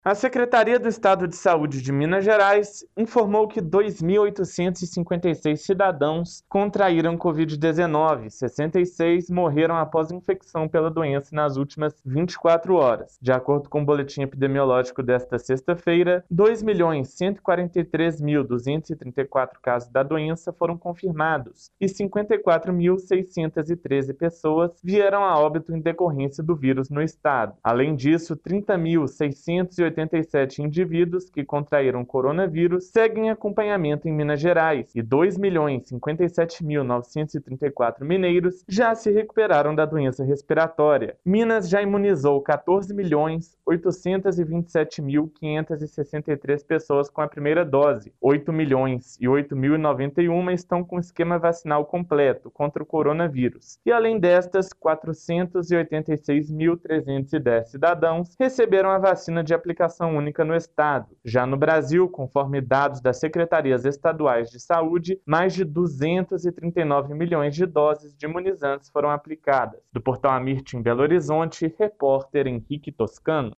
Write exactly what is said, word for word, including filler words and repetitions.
A Secretaria do Estado de Saúde de Minas Gerais informou que dois mil oitocentos e cinquenta e seis cidadãos contraíram covid dezenove, sessenta e seis morreram após infecção pela doença nas últimas vinte e quatro horas. De acordo com o boletim epidemiológico desta sexta-feira, dois milhões cento e quarenta e três mil duzentos e trinta e quatro casos da doença foram confirmados e cinquenta e quatro mil seiscentas e treze pessoas vieram a óbito em decorrência do vírus no estado. Além disso, trinta mil seiscentos e oitenta e sete indivíduos que contraíram coronavírus seguem em acompanhamento em Minas Gerais e dois milhões cinquenta e sete mil novecentos e trinta e quatro mineiros já se recuperaram da doença respiratória. Minas já imunizou quatorze milhões oitocentos e vinte e sete mil quinhentos e sessenta e três pessoas com a primeira dose. oito milhões e oito mil e noventa e um estão com esquema vacinal completo contra o coronavírus. E além destas, quatrocentos e oitenta e seis mil trezentos e dez cidadãos receberam a vacina de aplicação única no estado. Já no Brasil, conforme dados das secretarias estaduais de saúde, mais de duzentos e trinta e nove milhões de doses de imunizantes foram aplicadas. Do Portal Amirte em Belo Horizonte, repórter Henrique Toscano.